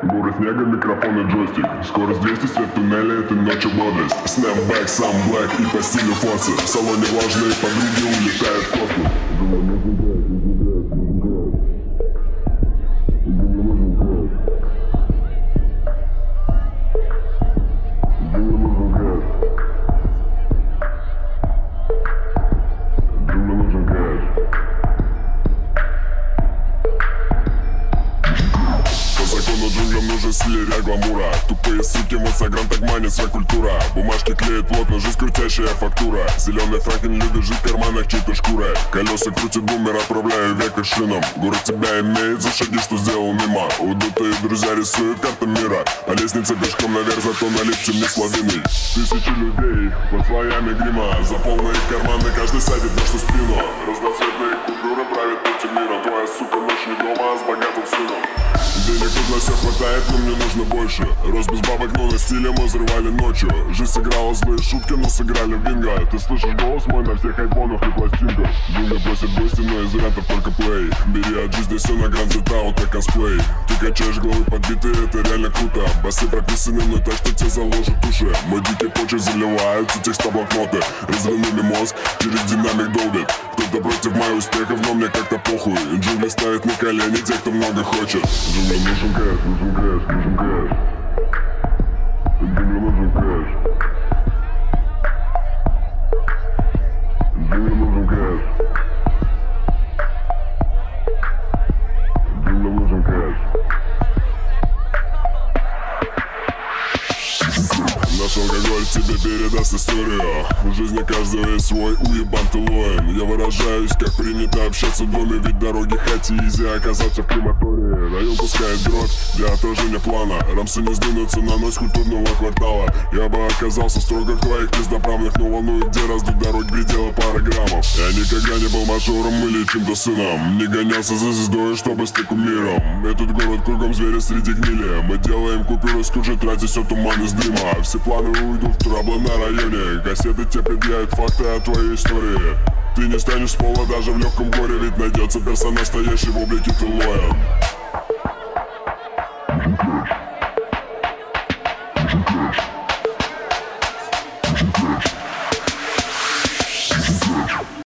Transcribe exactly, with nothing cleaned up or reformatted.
Горы снега, микрофон и джойстик. Скорость двести, свет туннеля, это ночью бодрость. Снэпбэк, сам блэк и по стилю фоци. В салоне влажные подруги улетают в космос. Джунглям нужен стиль гламура. Тупые суки, в инстаграм так манит своя культура. Бумажки клеят плотно, жизнь крутящая фактура. Зеленый франклин любит жить в карманах чьей-то шкурой. Колеса крутит бумер, отправляю век их шинам. Город тебя имеет за шаги, что сделал мимо. Удутые друзья рисуют карты мира. По лестнице пешком наверх, зато на лифте не с лавиной. Тысячи людей под слоями грима. За полные карманы каждый садит нашу спину. Разноцветные купюры правят этим миром. Твоя сука ночь не дома, а с богатым сыном. Денег тут на все хватает, но мне нужно больше. Рос без бабок, но на стиле мы взрывали ночью. Жизнь сыграла злые шутки, но сыграли в бинго. Ты слышишь голос мой на всех айфонах и пластинках. Джунгли просят гости, но из вариантов только плей. Бери от жизни все на гранд зетау, это косплей. Ты качаешь головы подбитые, это реально круто. Басы прописаны, но так, что тебе заложат уши. Мой дикий почерк заливаются текста блокноты. Разрывными мозг, через динамик долбит. Кто-то против моих успехов, но мне как-то похуй. Джунгли ставят на колени тех, кто много хочет. Джунгли нужен кэш, нужен кэш, нужен кэш. Джунгли нужен кэш. Джунгли нужен кэш. Джунгли нужен кэш. Наш алкоголь тебе передаст историю. В жизни каждого есть свой уебан ты лоин. Я выражаюсь, как принято общаться в доме. Ведь дороги хоть изи, оказаться в крематории. Район пускает дробь для отражения плана. Рамсы не сдвинутся на ночь культурного квартала. Я бы оказался строго в твоих пиздоправных, но волнует, где раздуть дороги предела пары граммов. Я никогда не был мажором или чем-то сыном. Не гонялся за звездой, чтобы стать кумиром. Этот город кругом звери среди гнили. Мы делаем купюры, скажи, тратя все туман из дыма. Все планы уйдут в траблы на районе. Кассеты тебе предъявят факты о твоей истории. Ты не станешь с пола даже в легком горе. Ведь найдется персонаж, стоящий в облике ты лоян.